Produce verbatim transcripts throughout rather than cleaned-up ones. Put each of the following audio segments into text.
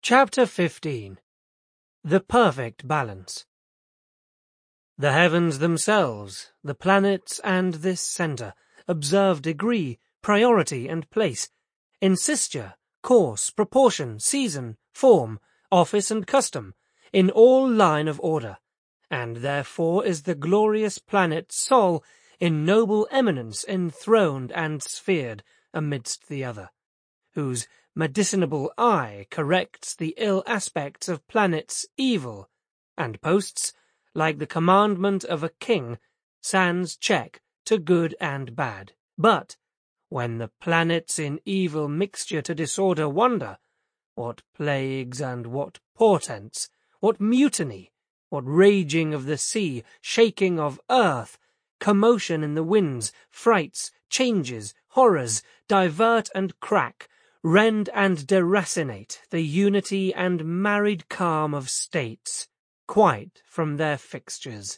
Chapter fifteen. The Perfect Balance. The heavens themselves, the planets and this centre, observe degree, priority and place, insisture, course, proportion, season, form, office and custom, in all line of order, and therefore is the glorious planet Sol in noble eminence enthroned and sphered amidst the other, whose medicinable eye corrects the ill aspects of planets' evil, and posts, like the commandment of a king, sans check to good and bad. But, when the planets in evil mixture to disorder wander, what plagues and what portents, what mutiny, what raging of the sea, shaking of earth, commotion in the winds, frights, changes, horrors, divert and crack, rend and deracinate the unity and married calm of states, quite from their fixtures.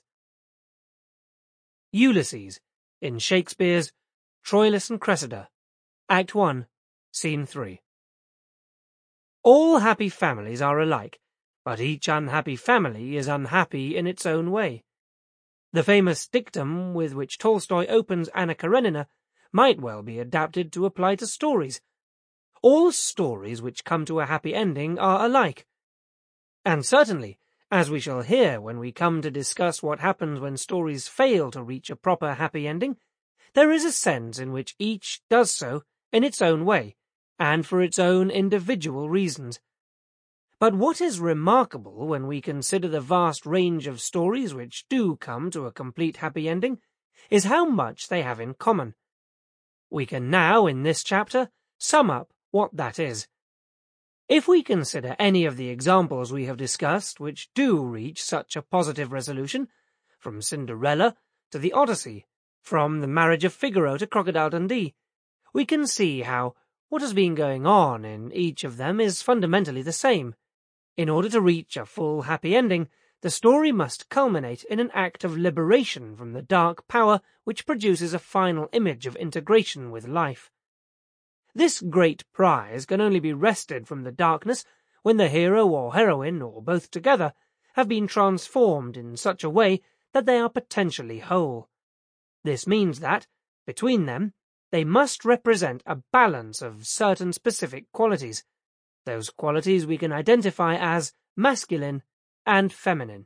Ulysses, in Shakespeare's Troilus and Cressida, Act one, Scene three. All happy families are alike, but each unhappy family is unhappy in its own way. The famous dictum with which Tolstoy opens Anna Karenina might well be adapted to apply to stories. All stories which come to a happy ending are alike. And certainly, as we shall hear when we come to discuss what happens when stories fail to reach a proper happy ending, there is a sense in which each does so in its own way, and for its own individual reasons. But what is remarkable when we consider the vast range of stories which do come to a complete happy ending, is how much they have in common. We can now, in this chapter, sum up what that is. If we consider any of the examples we have discussed which do reach such a positive resolution, from Cinderella to the Odyssey, from the marriage of Figaro to Crocodile Dundee, we can see how what has been going on in each of them is fundamentally the same. In order to reach a full happy ending, the story must culminate in an act of liberation from the dark power which produces a final image of integration with life. This great prize can only be wrested from the darkness when the hero or heroine, or both together, have been transformed in such a way that they are potentially whole. This means that, between them, they must represent a balance of certain specific qualities. Those qualities we can identify as masculine and feminine.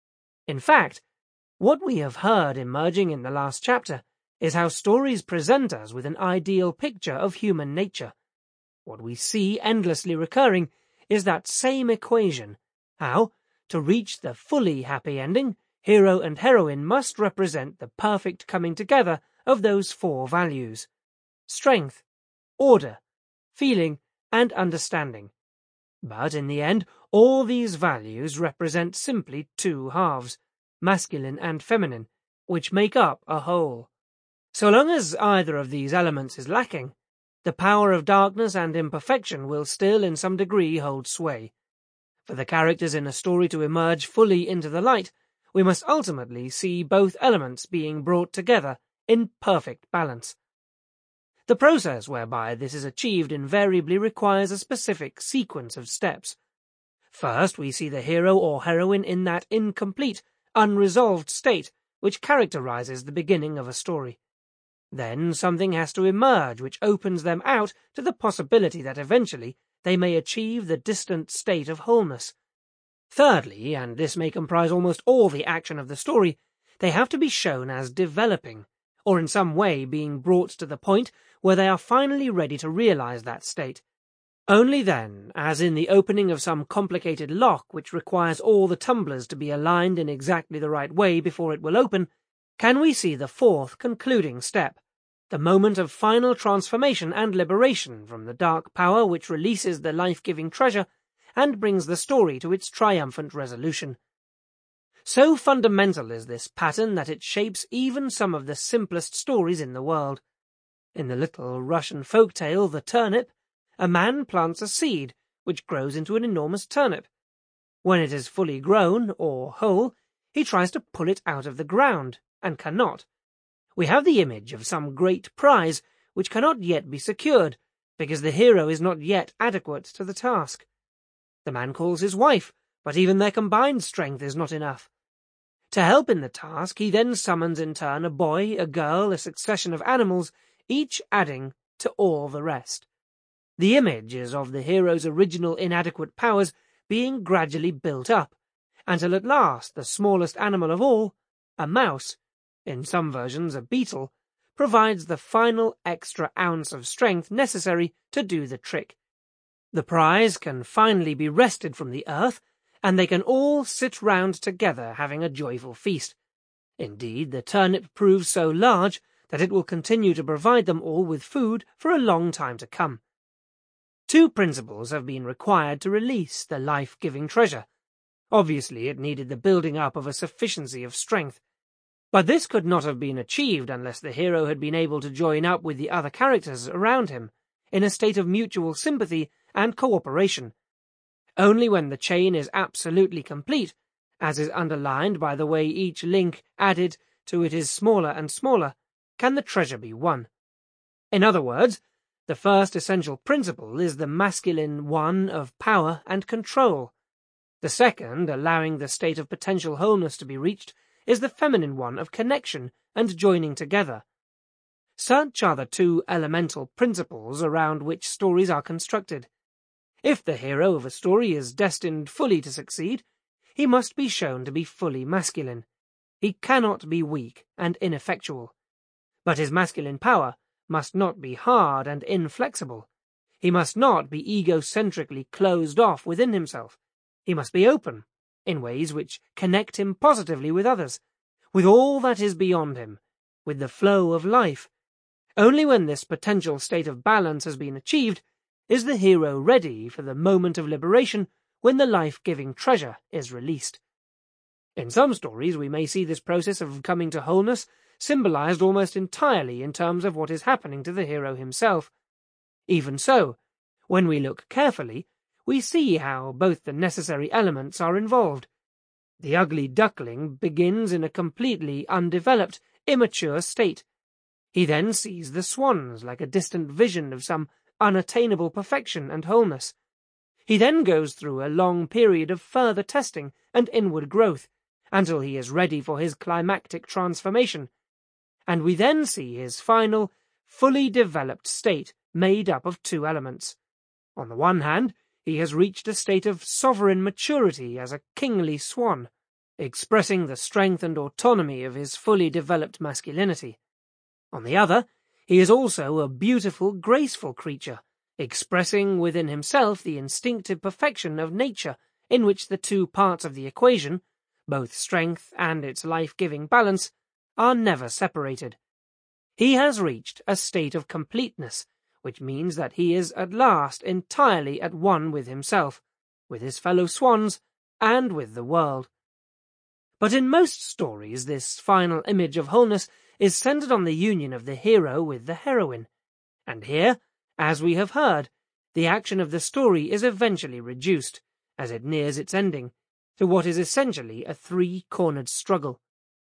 In fact, what we have heard emerging in the last chapter is how stories present us with an ideal picture of human nature. What we see endlessly recurring is that same equation, how, to reach the fully happy ending, hero and heroine must represent the perfect coming together of those four values: strength, order, feeling, and understanding. But in the end, all these values represent simply two halves, masculine and feminine, which make up a whole. So long as either of these elements is lacking, the power of darkness and imperfection will still in some degree hold sway. For the characters in a story to emerge fully into the light, we must ultimately see both elements being brought together in perfect balance. The process whereby this is achieved invariably requires a specific sequence of steps. First, we see the hero or heroine in that incomplete, unresolved state which characterizes the beginning of a story. Then something has to emerge which opens them out to the possibility that eventually they may achieve the distant state of wholeness. Thirdly, and this may comprise almost all the action of the story, they have to be shown as developing, or in some way being brought to the point where they are finally ready to realize that state. Only then, as in the opening of some complicated lock which requires all the tumblers to be aligned in exactly the right way before it will open, can we see the fourth concluding step, the moment of final transformation and liberation from the dark power which releases the life-giving treasure and brings the story to its triumphant resolution. So fundamental is this pattern that it shapes even some of the simplest stories in the world. In the little Russian folk tale, The Turnip, a man plants a seed which grows into an enormous turnip. When it is fully grown, or whole, he tries to pull it out of the ground, and cannot. We have the image of some great prize which cannot yet be secured, because the hero is not yet adequate to the task. The man calls his wife, but even their combined strength is not enough. To help in the task, he then summons in turn a boy, a girl, a succession of animals, each adding to all the rest. The image is of the hero's original inadequate powers being gradually built up, until at last the smallest animal of all, a mouse, in some versions a beetle, provides the final extra ounce of strength necessary to do the trick. The prize can finally be wrested from the earth, and they can all sit round together having a joyful feast. Indeed, the turnip proves so large that it will continue to provide them all with food for a long time to come. Two principles have been required to release the life-giving treasure. Obviously, it needed the building up of a sufficiency of strength. But this could not have been achieved unless the hero had been able to join up with the other characters around him, in a state of mutual sympathy and cooperation. Only when the chain is absolutely complete, as is underlined by the way each link added to it is smaller and smaller, can the treasure be won. In other words, the first essential principle is the masculine one of power and control. The second, allowing the state of potential wholeness to be reached, is the feminine one of connection and joining together. Such are the two elemental principles around which stories are constructed. If the hero of a story is destined fully to succeed, he must be shown to be fully masculine. He cannot be weak and ineffectual. But his masculine power must not be hard and inflexible. He must not be egocentrically closed off within himself. He must be open, in ways which connect him positively with others, with all that is beyond him, with the flow of life. Only when this potential state of balance has been achieved is the hero ready for the moment of liberation when the life-giving treasure is released. In some stories we may see this process of coming to wholeness symbolized almost entirely in terms of what is happening to the hero himself. Even so, when we look carefully, we see how both the necessary elements are involved. The ugly duckling begins in a completely undeveloped, immature state. He then sees the swans like a distant vision of some unattainable perfection and wholeness. He then goes through a long period of further testing and inward growth, until he is ready for his climactic transformation, and we then see his final, fully developed state made up of two elements. On the one hand, he has reached a state of sovereign maturity as a kingly swan, expressing the strength and autonomy of his fully developed masculinity. On the other, he is also a beautiful, graceful creature, expressing within himself the instinctive perfection of nature in which the two parts of the equation, both strength and its life-giving balance, are never separated. He has reached a state of completeness, which means that he is at last entirely at one with himself, with his fellow swans, and with the world. But in most stories this final image of wholeness is centered on the union of the hero with the heroine, and here, as we have heard, the action of the story is eventually reduced, as it nears its ending, to what is essentially a three-cornered struggle.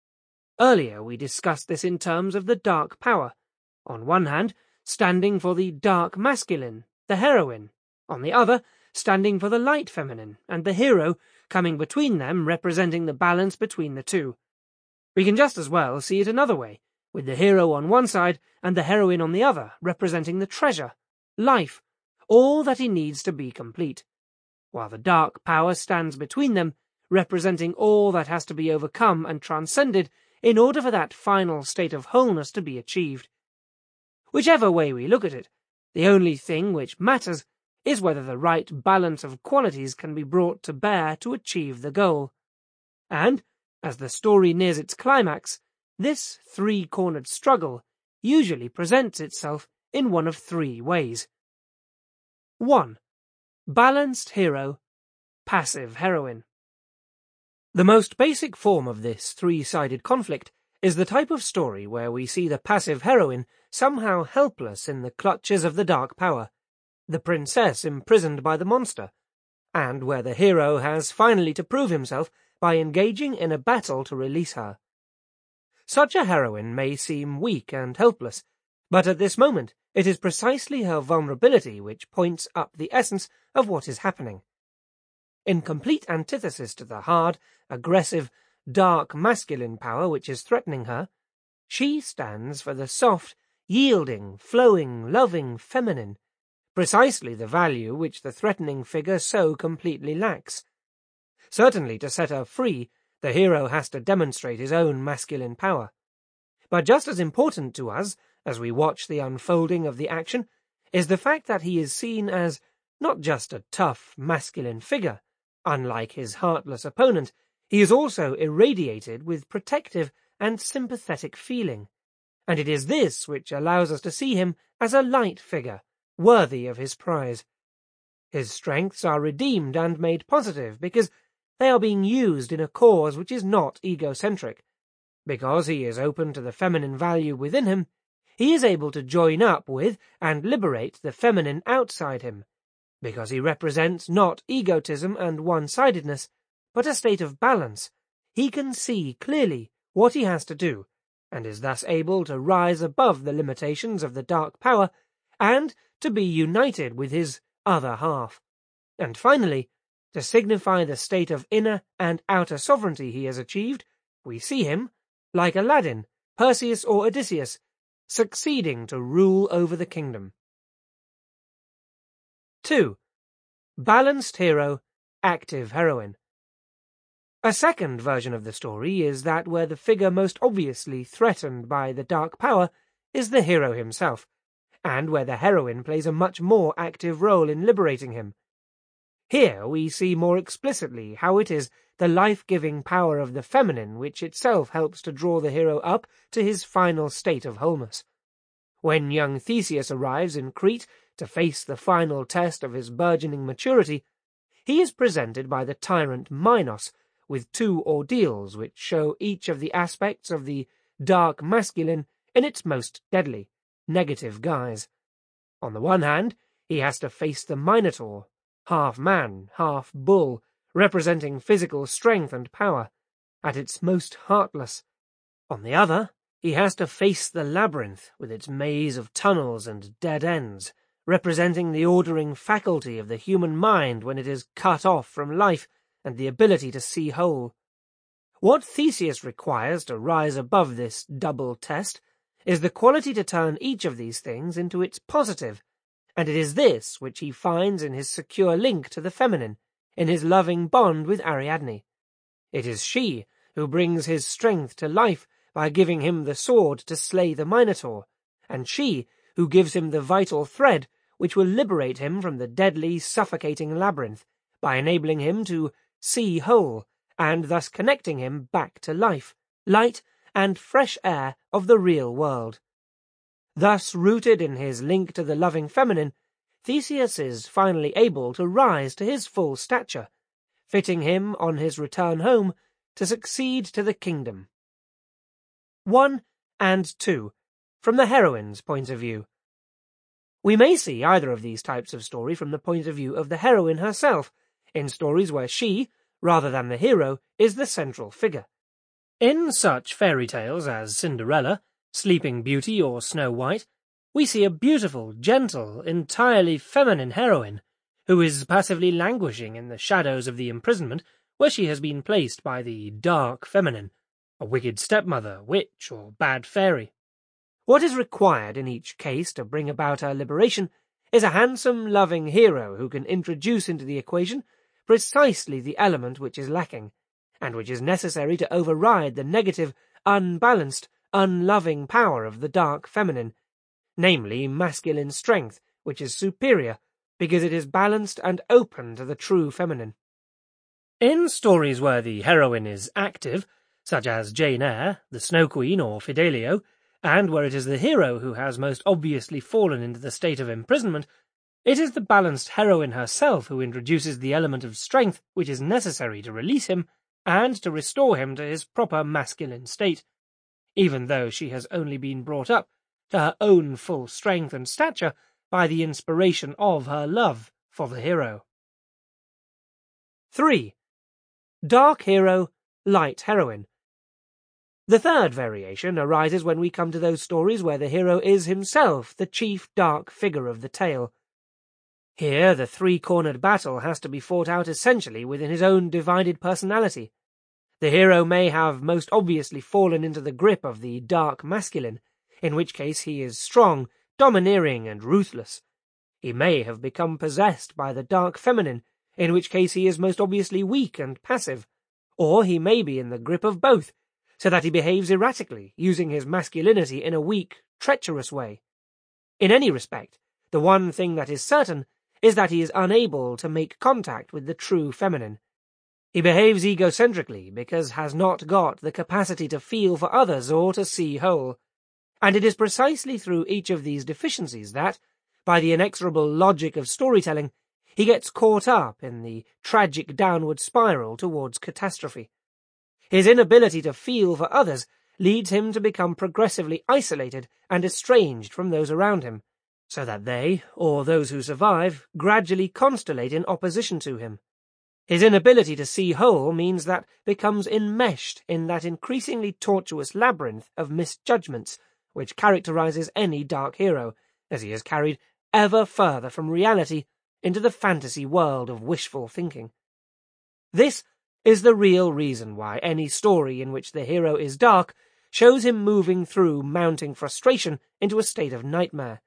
Earlier we discussed this in terms of the dark power, on one hand standing for the dark masculine, the heroine, on the other standing for the light feminine, and the hero coming between them representing the balance between the two. We can just as well see it another way, with the hero on one side and the heroine on the other, representing the treasure, life, all that he needs to be complete, while the dark power stands between them, representing all that has to be overcome and transcended in order for that final state of wholeness to be achieved. Whichever way we look at it, the only thing which matters is whether the right balance of qualities can be brought to bear to achieve the goal. And, as the story nears its climax, this three-cornered struggle usually presents itself in one of three ways. one. Balanced hero, passive heroine. The most basic form of this three-sided conflict is the type of story where we see the passive heroine somehow helpless in the clutches of the dark power, the princess imprisoned by the monster, and where the hero has finally to prove himself by engaging in a battle to release her. Such a heroine may seem weak and helpless, but at this moment it is precisely her vulnerability which points up the essence of what is happening. In complete antithesis to the hard, aggressive, dark masculine power which is threatening her, she stands for the soft, yielding, flowing, loving feminine, precisely the value which the threatening figure so completely lacks. Certainly, to set her free, the hero has to demonstrate his own masculine power. But just as important to us, as we watch the unfolding of the action, is the fact that he is seen as not just a tough, masculine figure. Unlike his heartless opponent, he is also irradiated with protective and sympathetic feeling, and it is this which allows us to see him as a light figure, worthy of his prize. His strengths are redeemed and made positive because they are being used in a cause which is not egocentric. Because he is open to the feminine value within him, he is able to join up with and liberate the feminine outside him. Because he represents not egotism and one-sidedness, but a state of balance, he can see clearly what he has to do, and is thus able to rise above the limitations of the dark power and to be united with his other half. And finally, to signify the state of inner and outer sovereignty he has achieved, we see him, like Aladdin, Perseus or Odysseus, succeeding to rule over the kingdom. two. Balanced hero, active heroine. A second version of the story is that where the figure most obviously threatened by the dark power is the hero himself, and where the heroine plays a much more active role in liberating him. Here we see more explicitly how it is the life-giving power of the feminine which itself helps to draw the hero up to his final state of wholeness. When young Theseus arrives in Crete to face the final test of his burgeoning maturity, he is presented by the tyrant Minos with two ordeals which show each of the aspects of the dark masculine in its most deadly, negative guise. On the one hand, he has to face the Minotaur, half man, half bull, representing physical strength and power, at its most heartless. On the other, he has to face the labyrinth with its maze of tunnels and dead ends, representing the ordering faculty of the human mind when it is cut off from life and the ability to see whole. What Theseus requires to rise above this double test is the quality to turn each of these things into its positive, and it is this which he finds in his secure link to the feminine, in his loving bond with Ariadne. It is she who brings his strength to life by giving him the sword to slay the Minotaur, and she who gives him the vital thread which will liberate him from the deadly, suffocating labyrinth, by enabling him to see whole, and thus connecting him back to life, light, and fresh air of the real world. Thus rooted in his link to the loving feminine, Theseus is finally able to rise to his full stature, fitting him on his return home to succeed to the kingdom. One and two, from the heroine's point of view. We may see either of these types of story from the point of view of the heroine herself, in stories where she, rather than the hero, is the central figure. In such fairy tales as Cinderella, Sleeping Beauty, or Snow White, we see a beautiful, gentle, entirely feminine heroine, who is passively languishing in the shadows of the imprisonment where she has been placed by the dark feminine, a wicked stepmother, witch, or bad fairy. What is required in each case to bring about her liberation is a handsome, loving hero who can introduce into the equation precisely the element which is lacking, and which is necessary to override the negative, unbalanced, unloving power of the dark feminine, namely masculine strength, which is superior, because it is balanced and open to the true feminine. In stories where the heroine is active, such as Jane Eyre, the Snow Queen, or Fidelio, and where it is the hero who has most obviously fallen into the state of imprisonment, it is the balanced heroine herself who introduces the element of strength which is necessary to release him and to restore him to his proper masculine state, even though she has only been brought up to her own full strength and stature by the inspiration of her love for the hero. three. Dark hero, light heroine. The third variation arises when we come to those stories where the hero is himself the chief dark figure of the tale. Here the three-cornered battle has to be fought out essentially within his own divided personality. The hero may have most obviously fallen into the grip of the dark masculine, in which case he is strong, domineering, and ruthless. He may have become possessed by the dark feminine, in which case he is most obviously weak and passive, or he may be in the grip of both, so that he behaves erratically, using his masculinity in a weak, treacherous way. In any respect, the one thing that is certain is that he is unable to make contact with the true feminine. He behaves egocentrically because has not got the capacity to feel for others or to see whole, and it is precisely through each of these deficiencies that, by the inexorable logic of storytelling, he gets caught up in the tragic downward spiral towards catastrophe. His inability to feel for others leads him to become progressively isolated and estranged from those around him, so that they, or those who survive, gradually constellate in opposition to him. His inability to see whole means that becomes enmeshed in that increasingly tortuous labyrinth of misjudgments which characterizes any dark hero, as he is carried ever further from reality into the fantasy world of wishful thinking. This is the real reason why any story in which the hero is dark shows him moving through mounting frustration into a state of nightmare.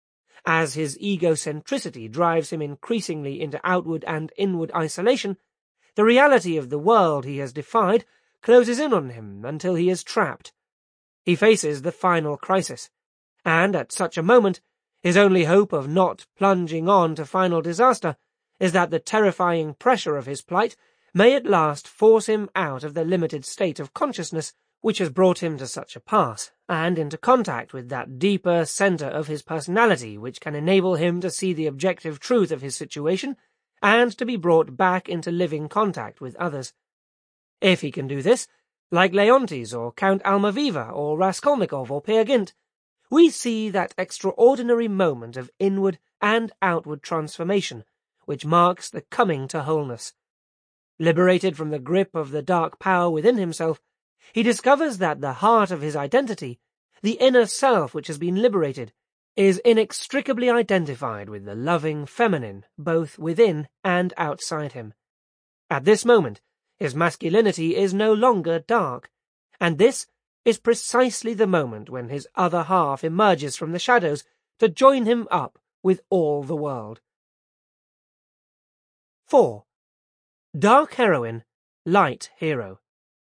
As his egocentricity drives him increasingly into outward and inward isolation, the reality of the world he has defied closes in on him until he is trapped. He faces the final crisis, and at such a moment, his only hope of not plunging on to final disaster is that the terrifying pressure of his plight may at last force him out of the limited state of consciousness which has brought him to such a pass, and into contact with that deeper centre of his personality which can enable him to see the objective truth of his situation and to be brought back into living contact with others. If he can do this, like Leontes or Count Almaviva or Raskolnikov or Peer Gynt, we see that extraordinary moment of inward and outward transformation which marks the coming to wholeness. Liberated from the grip of the dark power within himself, he discovers that the heart of his identity, the inner self which has been liberated, is inextricably identified with the loving feminine both within and outside him. At this moment, his masculinity is no longer dark, and this is precisely the moment when his other half emerges from the shadows to join him up with all the world. four. Dark heroine, light hero.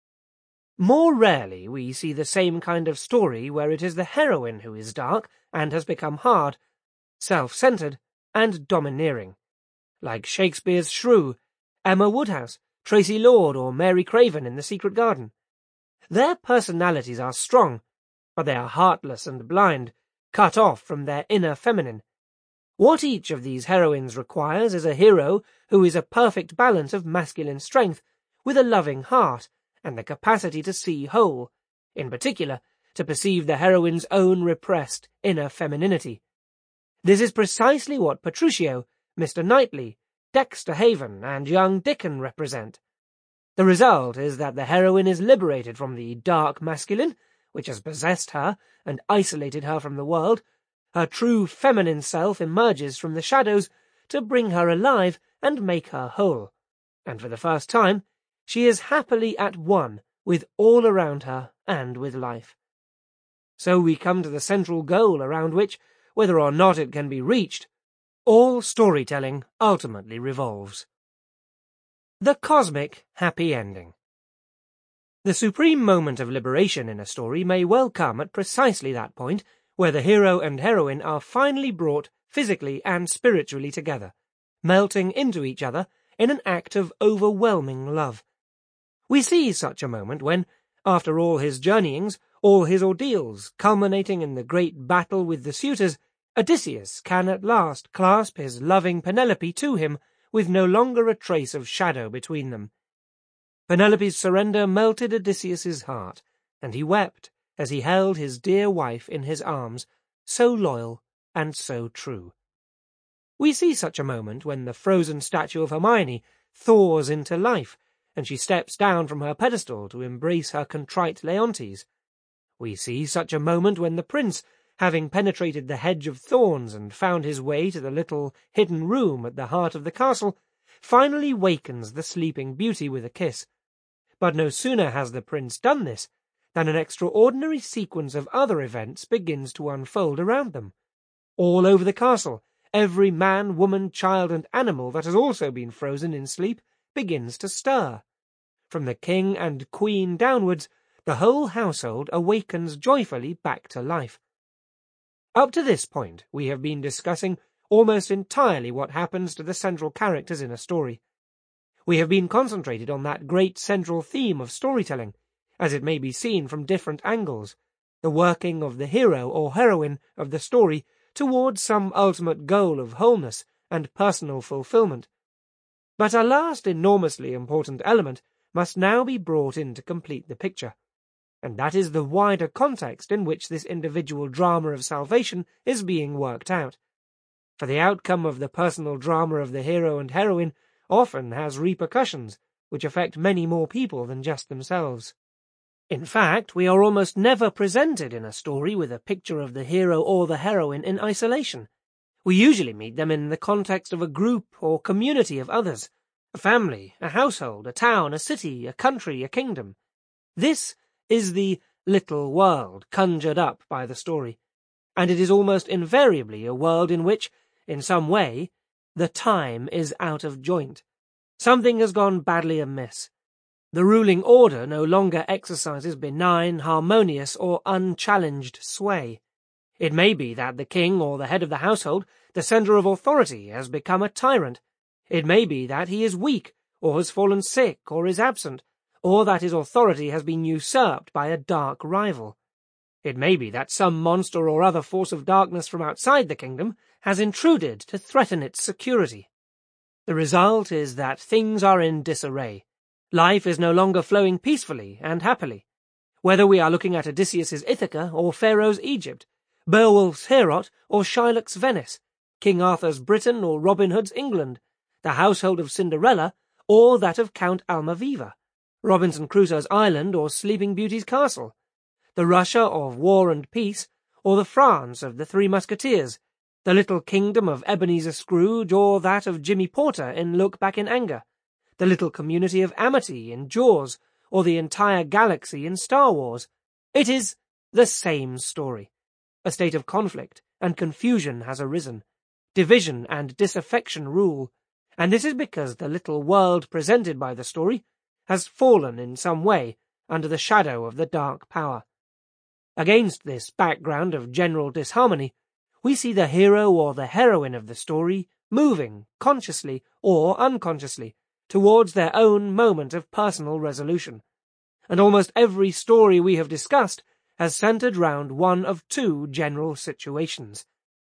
More rarely we see the same kind of story where it is the heroine who is dark and has become hard, self-centered, and domineering, like Shakespeare's Shrew, Emma Woodhouse, Tracy Lord, or Mary Craven in The Secret Garden. Their personalities are strong, but they are heartless and blind, cut off from their inner feminine. What each of these heroines requires is a hero who is a perfect balance of masculine strength, with a loving heart, and the capacity to see whole, in particular, to perceive the heroine's own repressed inner femininity. This is precisely what Petruchio, Mister Knightley, Dexter Haven, and young Dickon represent. The result is that the heroine is liberated from the dark masculine, which has possessed her and isolated her from the world. Her true feminine self emerges from the shadows to bring her alive and make her whole, and for the first time, she is happily at one with all around her and with life. So we come to the central goal around which, whether or not it can be reached, all storytelling ultimately revolves. The cosmic happy ending. The supreme moment of liberation in a story may well come at precisely that point where the hero and heroine are finally brought physically and spiritually together, melting into each other in an act of overwhelming love. We see such a moment when, after all his journeyings, all his ordeals, culminating in the great battle with the suitors, Odysseus can at last clasp his loving Penelope to him, with no longer a trace of shadow between them. Penelope's surrender melted Odysseus's heart, and he wept as he held his dear wife in his arms, so loyal and so true. We see such a moment when the frozen statue of Hermione thaws into life, and she steps down from her pedestal to embrace her contrite Leontes. We see such a moment when the prince, having penetrated the hedge of thorns and found his way to the little hidden room at the heart of the castle, finally wakens the sleeping beauty with a kiss. But no sooner has the prince done this than an extraordinary sequence of other events begins to unfold around them. All over the castle, every man, woman, child, and animal that has also been frozen in sleep begins to stir. From the king and queen downwards, the whole household awakens joyfully back to life. Up to this point, we have been discussing almost entirely what happens to the central characters in a story. We have been concentrated on that great central theme of storytelling, as it may be seen from different angles, the working of the hero or heroine of the story towards some ultimate goal of wholeness and personal fulfillment. But a last enormously important element must now be brought in to complete the picture, and that is the wider context in which this individual drama of salvation is being worked out. For the outcome of the personal drama of the hero and heroine often has repercussions which affect many more people than just themselves. In fact, we are almost never presented in a story with a picture of the hero or the heroine in isolation. We usually meet them in the context of a group or community of others, a family, a household, a town, a city, a country, a kingdom. This is the little world conjured up by the story, and it is almost invariably a world in which, in some way, the time is out of joint. Something has gone badly amiss. The ruling order no longer exercises benign, harmonious, or unchallenged sway. It may be that the king or the head of the household, the centre of authority, has become a tyrant. It may be that he is weak, or has fallen sick, or is absent, or that his authority has been usurped by a dark rival. It may be that some monster or other force of darkness from outside the kingdom has intruded to threaten its security. The result is that things are in disarray. Life is no longer flowing peacefully and happily. Whether we are looking at Odysseus's Ithaca or Pharaoh's Egypt, Beowulf's Heorot or Shylock's Venice, King Arthur's Britain or Robin Hood's England, the household of Cinderella or that of Count Almaviva, Robinson Crusoe's island or Sleeping Beauty's castle, the Russia of War and Peace or the France of the Three Musketeers, the little kingdom of Ebenezer Scrooge or that of Jimmy Porter in Look Back in Anger, the little community of Amity in Jaws or the entire galaxy in Star Wars. It is the same story. A state of conflict and confusion has arisen. Division and disaffection rule, and this is because the little world presented by the story has fallen in some way under the shadow of the dark power. Against this background of general disharmony, we see the hero or the heroine of the story moving, consciously or unconsciously, towards their own moment of personal resolution. And almost every story we have discussed has centered round one of two general situations.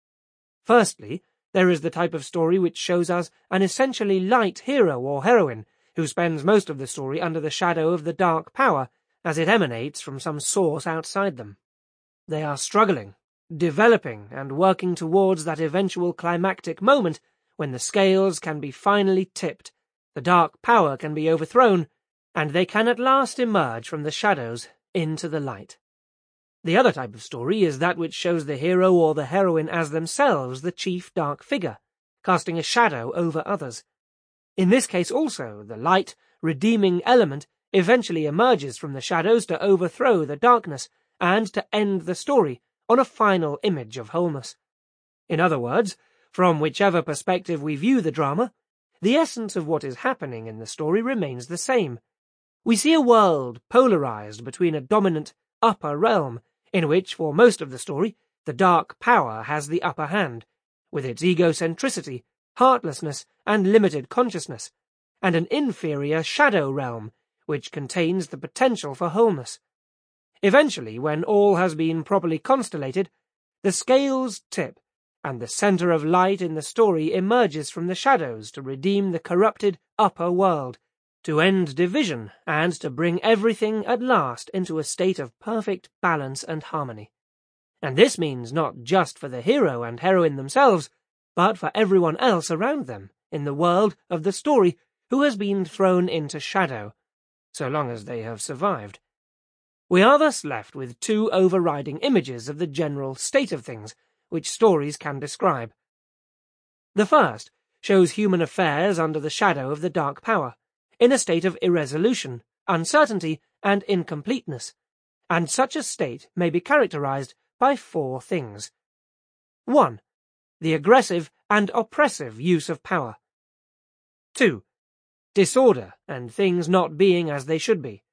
Firstly, there is the type of story which shows us an essentially light hero or heroine who spends most of the story under the shadow of the dark power as it emanates from some source outside them. They are struggling, developing, and working towards that eventual climactic moment when the scales can be finally tipped, the dark power can be overthrown, and they can at last emerge from the shadows into the light. The other type of story is that which shows the hero or the heroine as themselves the chief dark figure, casting a shadow over others. In this case also, the light, redeeming element eventually emerges from the shadows to overthrow the darkness and to end the story on a final image of wholeness. In other words, from whichever perspective we view the drama, the essence of what is happening in the story remains the same. We see a world polarized between a dominant upper realm, in which, for most of the story, the dark power has the upper hand, with its egocentricity, heartlessness, and limited consciousness, and an inferior shadow realm, which contains the potential for wholeness. Eventually, when all has been properly constellated, the scales tip, and the center of light in the story emerges from the shadows to redeem the corrupted upper world, to end division, and to bring everything at last into a state of perfect balance and harmony. And this means not just for the hero and heroine themselves, but for everyone else around them in the world of the story who has been thrown into shadow, so long as they have survived. We are thus left with two overriding images of the general state of things, which stories can describe. The first shows human affairs under the shadow of the dark power, in a state of irresolution, uncertainty, and incompleteness, and such a state may be characterized by four things. one. The aggressive and oppressive use of power. two. Disorder and things not being as they should be.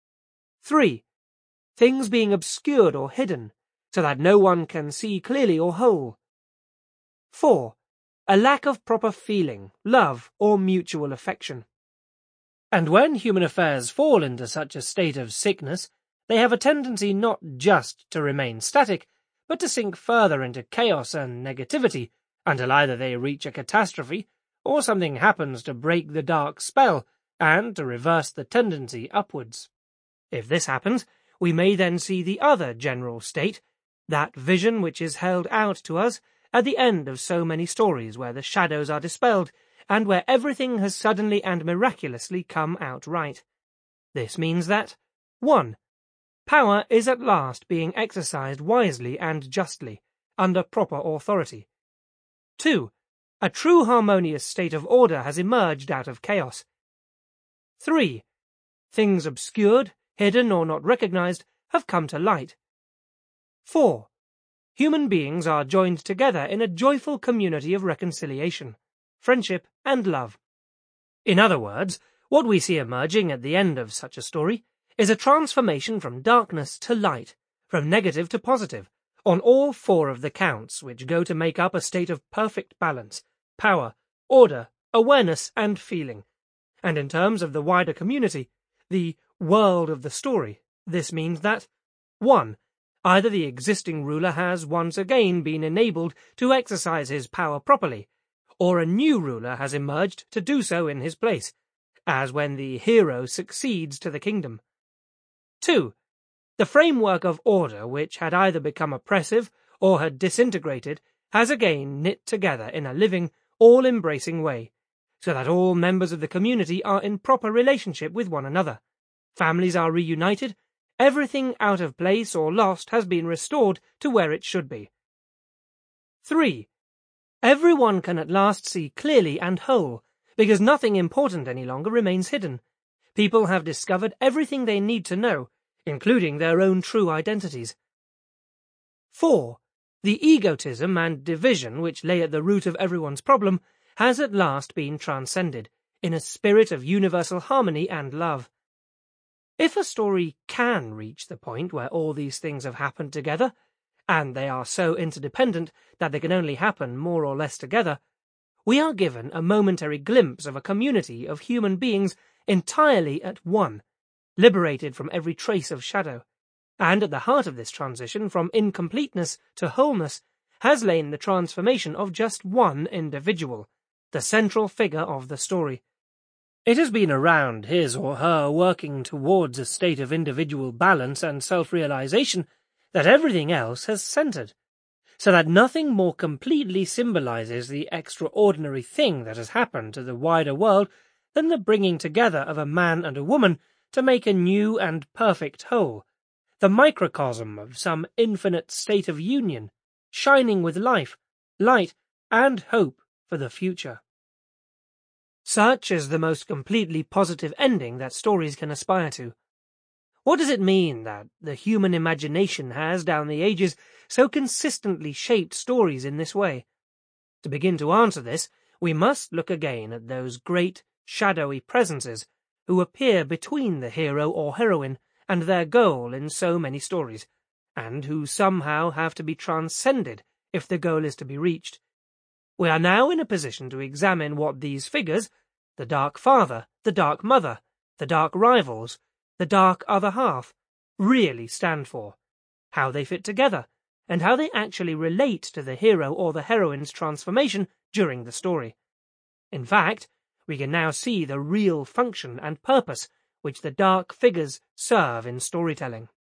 three. Things being obscured or hidden, so that no one can see clearly or whole. four. A lack of proper feeling, love, or mutual affection. And when human affairs fall into such a state of sickness, they have a tendency not just to remain static, but to sink further into chaos and negativity, until either they reach a catastrophe, or something happens to break the dark spell, and to reverse the tendency upwards. If this happens, we may then see the other general state, that vision which is held out to us at the end of so many stories where the shadows are dispelled, and where everything has suddenly and miraculously come out right. This means that one. Power is at last being exercised wisely and justly, under proper authority. two. A true harmonious state of order has emerged out of chaos. three. Things obscured, hidden, or not recognized have come to light. four. Human beings are joined together in a joyful community of reconciliation, friendship, and love. In other words, what we see emerging at the end of such a story is a transformation from darkness to light, from negative to positive, on all four of the counts which go to make up a state of perfect balance, power, order, awareness, and feeling. And in terms of the wider community, the world of the story, this means that one. Either the existing ruler has once again been enabled to exercise his power properly, or a new ruler has emerged to do so in his place, as when the hero succeeds to the kingdom. two. The framework of order, which had either become oppressive or had disintegrated, has again knit together in a living, all-embracing way, so that all members of the community are in proper relationship with one another. Families are reunited. Everything out of place or lost has been restored to where it should be. three. Everyone can at last see clearly and whole, because nothing important any longer remains hidden. People have discovered everything they need to know, including their own true identities. four. The egotism and division which lay at the root of everyone's problem has at last been transcended, in a spirit of universal harmony and love. If a story can reach the point where all these things have happened together, and they are so interdependent that they can only happen more or less together, we are given a momentary glimpse of a community of human beings entirely at one, liberated from every trace of shadow, and at the heart of this transition from incompleteness to wholeness has lain the transformation of just one individual, the central figure of the story. It has been around his or her working towards a state of individual balance and self-realization that everything else has centered, so that nothing more completely symbolizes the extraordinary thing that has happened to the wider world than the bringing together of a man and a woman to make a new and perfect whole, the microcosm of some infinite state of union, shining with life, light, and hope for the future. Such is the most completely positive ending that stories can aspire to. What does it mean that the human imagination has, down the ages, so consistently shaped stories in this way? To begin to answer this, we must look again at those great, shadowy presences who appear between the hero or heroine and their goal in so many stories, and who somehow have to be transcended if the goal is to be reached. We are now in a position to examine what these figures, the Dark Father, the Dark Mother, the Dark Rivals, the Dark Other Half, really stand for, how they fit together, and how they actually relate to the hero or the heroine's transformation during the story. In fact, we can now see the real function and purpose which the dark figures serve in storytelling.